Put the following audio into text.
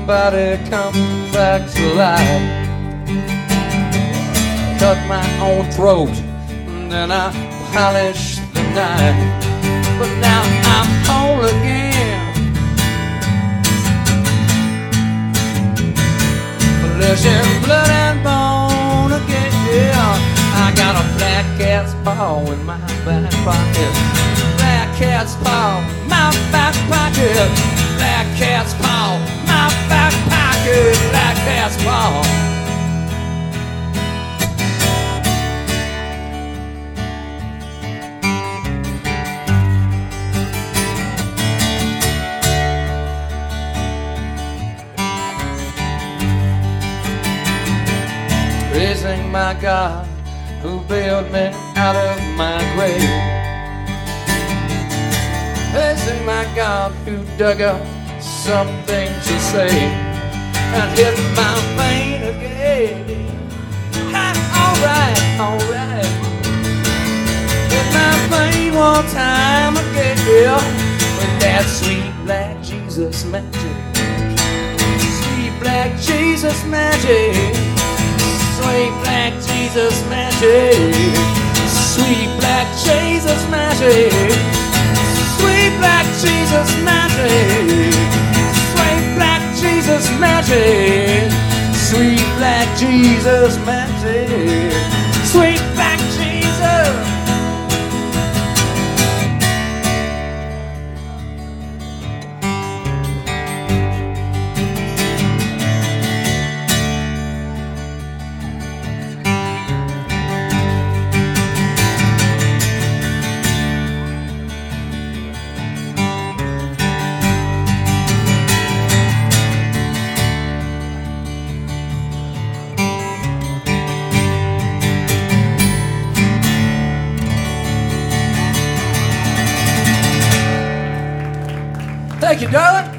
somebody come back to life. Cut my own throat, and then I polished the knife. But now I'm whole again. Flesh and blood and bone again. I got a black cat's paw in my back pocket. Black cat's paw, my back pocket. Black cat's paw, my back pocket. Black cat's paw. Praising my God who bailed me out of my grave. Praising my God who dug up something to say and hit my vein again. Alright, alright. Hit my vein one time again with that sweet black Jesus magic. Sweet black Jesus magic. Sweet black Jesus magic. Sweet black Jesus magic. Sweet black Jesus magic. Sweet black Jesus magic. Sweet black Jesus magic. Sweet black Jesus. Thank you, darling.